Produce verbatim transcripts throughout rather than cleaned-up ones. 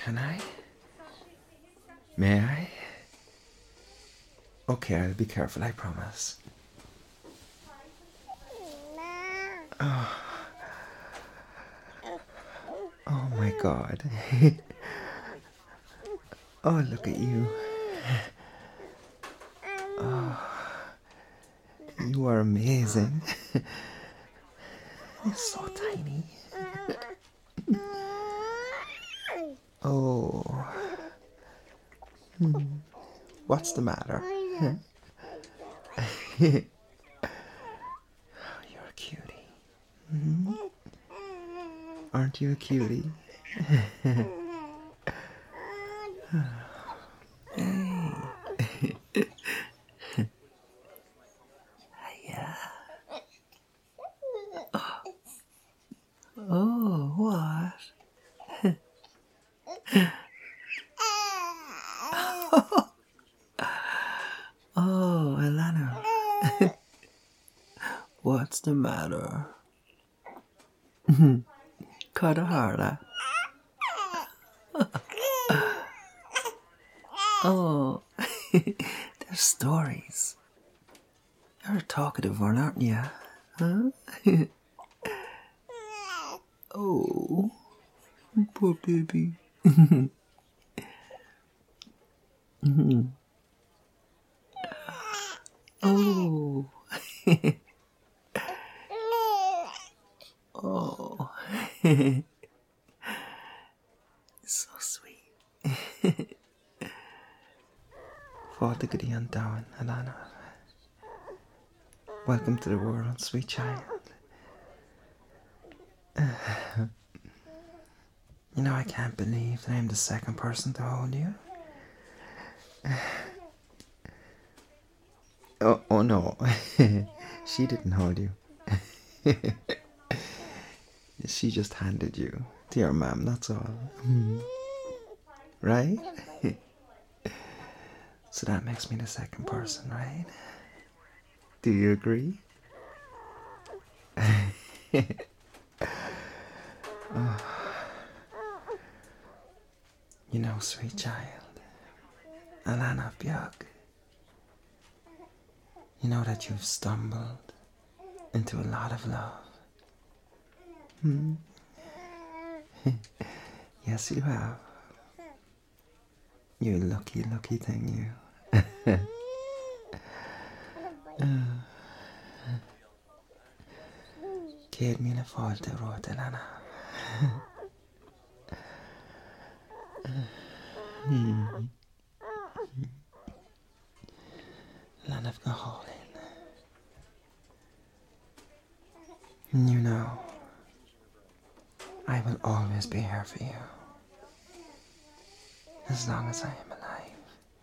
Can I? May I? Okay, I'll be careful, I promise. Oh, oh my God. Oh, look at you. Oh, you are amazing. You're so tiny. Oh. Hmm. What's the matter? You're a cutie. Mm-hmm. Aren't you a cutie? Hey. Yeah. Oh, what? Oh, Alana. What's the matter? Cut a heart out. Oh, there's stories. You're a talkative one, aren't you? Huh? Oh, poor baby. Oh. Oh. So sweet. Fáilte go dtí an domhain, Alana. Welcome to the world, sweet child. You know, I can't believe that I'm the second person to hold you. Oh, oh no. She didn't hold you. She just handed you to your mom, that's all. Right? So that makes me the second person, right? Do you agree? Oh. You know, sweet child, Alana Björk, you know that you've stumbled into a lot of love. Hmm? Yes, you have. You lucky, lucky thing, you. Céad míle fáilte róta, Alana. Hmm. Lanaf go hálinn. You know, I will always be here for you. As long as I am alive.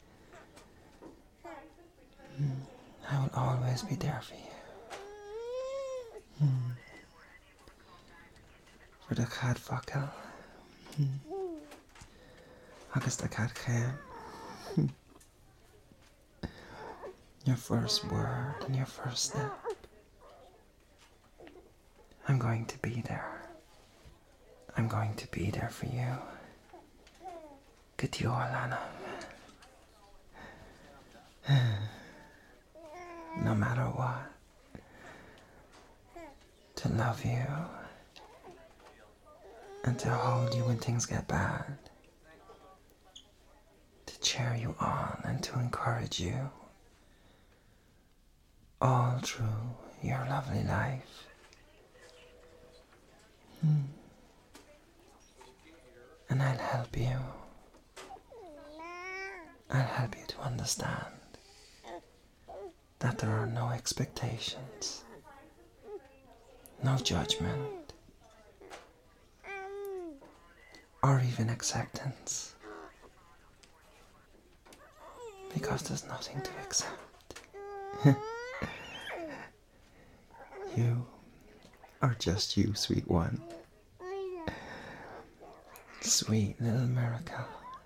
Mm. I will always be there for you. Mm. For the cad focal. Mm. Agus the cad chem. Your first word and your first step. I'm going to be there. I'm going to be there for you. Good you, Alana. No matter what. To love you. And to hold you when things get bad. To cheer you on and to encourage you. All through your lovely life. Hmm. And I'll help you. I'll help you to understand that there are no expectations, no judgment, or even acceptance, because there's nothing to accept. You are just you, sweet one. Sweet little miracle.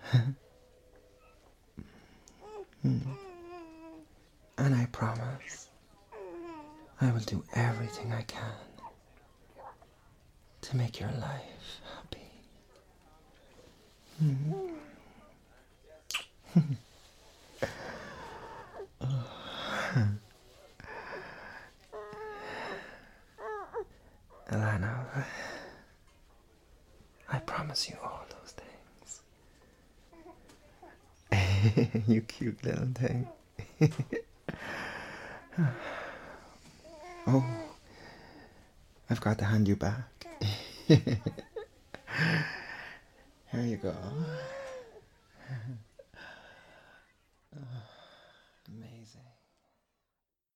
Hmm. And I promise I will do everything I can to make your life happy. Alana, I promise you all those things. You cute little thing. Oh, I've got to hand you back. Here you go.